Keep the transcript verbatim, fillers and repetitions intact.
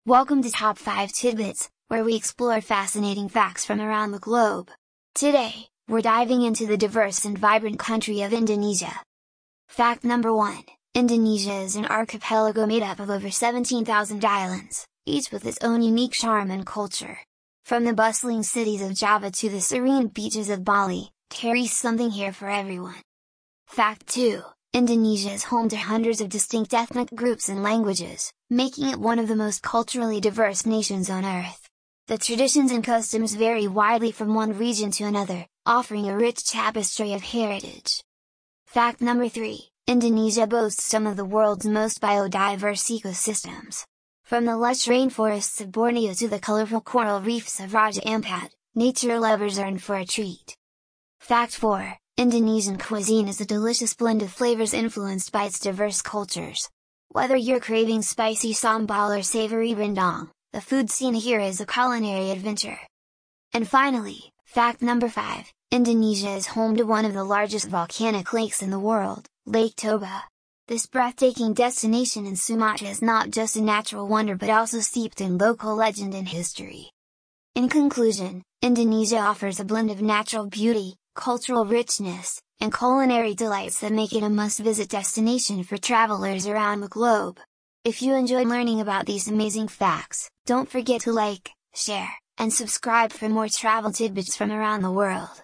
Welcome to Top five Tidbits, where we explore fascinating facts from around the globe. Today, we're diving into the diverse and vibrant country of Indonesia. Fact number one, Indonesia is an archipelago made up of over seventeen thousand islands, each with its own unique charm and culture. From the bustling cities of Java to the serene beaches of Bali, there is something here for everyone. Fact two, Indonesia is home to hundreds of distinct ethnic groups and languages, making it one of the most culturally diverse nations on Earth. The traditions and customs vary widely from one region to another, offering a rich tapestry of heritage. Fact number three, Indonesia boasts some of the world's most biodiverse ecosystems. From the lush rainforests of Borneo to the colorful coral reefs of Raja Ampat, nature lovers are in for a treat. Fact four, Indonesian cuisine is a delicious blend of flavors influenced by its diverse cultures. Whether you're craving spicy sambal or savory rendang, the food scene here is a culinary adventure. And finally, fact number five, Indonesia is home to one of the largest volcanic lakes in the world, Lake Toba. This breathtaking destination in Sumatra is not just a natural wonder but also steeped in local legend and history. In conclusion, Indonesia offers a blend of natural beauty, cultural richness, and culinary delights that make it a must-visit destination for travelers around the globe. If you enjoyed learning about these amazing facts, don't forget to like, share, and subscribe for more travel tidbits from around the world.